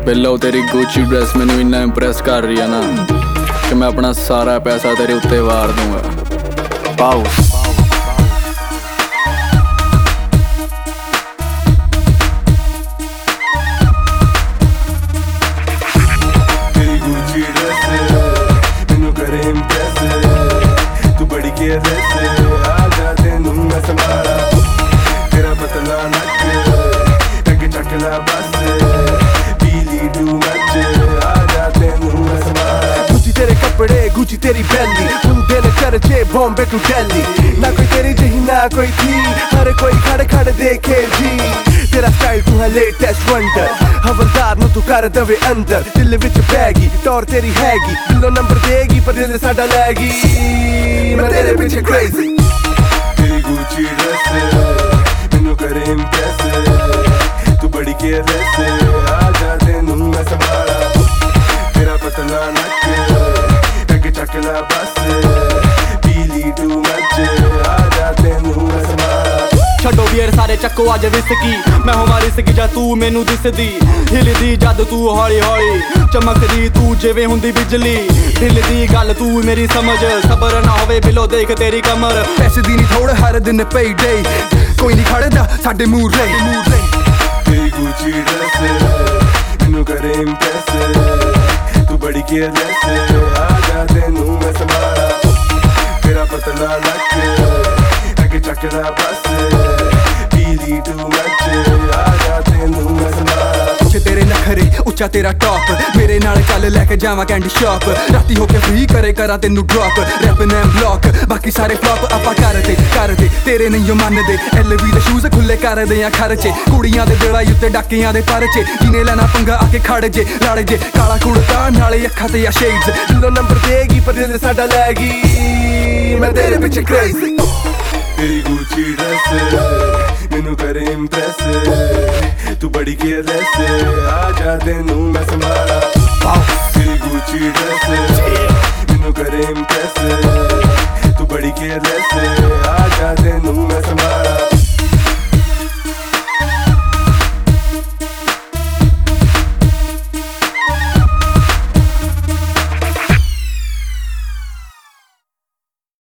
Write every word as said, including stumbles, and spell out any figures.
ਪਹਿਲਾਂ तेरी Gucci dress मैनू इन्ना इंप्रेस कर रही है ना कि मैं अपना सारा पैसा तेरे उत्ते वार दूंगा। पाओ तेरी गुची ड्रेस मैनू करे इंप्रेस, तू बड़ी केयरलेस, आजा तेनू मैं संभाला, तेरा पतला नच टक चकला बस तेरे कपड़े गुची तेरी बैली, मुंडे ने खर्चे बॉम्बे टू दिल्ली, ना कोई तेरी जही ना कोई थी, हर कोई खड़े खड़े देखे जी। तेरा स्टाइल तू है लेटेस्ट वंडर, हवलदार नू तू कर दवे अंदर, दिल विच बैगी टौर तेरी हैगी, दिलों नंबर देगी पर दिल साडा लैगी, मैं तेरे पीछे क्रेजी। तेरी गुची ड्रेस मैनू करे इंप्रेस, तू बड़ी केयरलेस, आजा तेनू मैं संभाला, तेरा पतला नच चकला बस पीली टू मच, आजा तेनू मैं संभाला। छड्डो बीयर सारे चक्को अज विस्की, मैं होवां रिस्की जा तू मैनू दिसदी, हिलदी जद तू हौली हौली, चमकदी तू जिवें हुंदी बिजली, दिल दी गल तू मेरी समझ, सबर ना होवे बिलो देख तेरी कमर, पैसे दी नी थोड़ हर दिन पे डे, कोई नहीं खड़दा साडे मूरे। तेरी गुची ड्रेस मैनू करे इंप्रेस, तू बड़ी केयरलेस, आजा तेनू मैं संभाला, तेरा पतला नच अगे चकला बस पीली टू मच, आजा तेनू मैं संभाला। कुछ तेरे नखरे उच्चा तेरा टॉप, मेरे नाल चल लैके जावां कैंडी शॉप, राती होके फ्री करे करा तेनू ड्रॉप, रैप नैम ब्लॉक बाकी सारे फ्लॉप आपा करदे करदे तेरे नहीं मनदे, एल वी दे शूज खुले करदे आ खर्चे, कुड़ियां दे दिलां उत्ते डाकियां दे परचे, जिने लेना पंगा आके खड़ जे लड़ जे, काला कुड़ता नाले अखां ते आ शेड्स, दिलों नंबर देगी पर दिल साडा लैगी, मैं तेरे पीछे क्रेजी। तेरी गुची ड्रेस मैनू करे इंप्रेस, तू बड़ी केयरलेस, आजा तेनू मैं संभाला, तेरी गुची ड्रेस मैनू करे इंप्रेस, तू बड़ी केयरलेस, आजा तेनू मैं संभाला।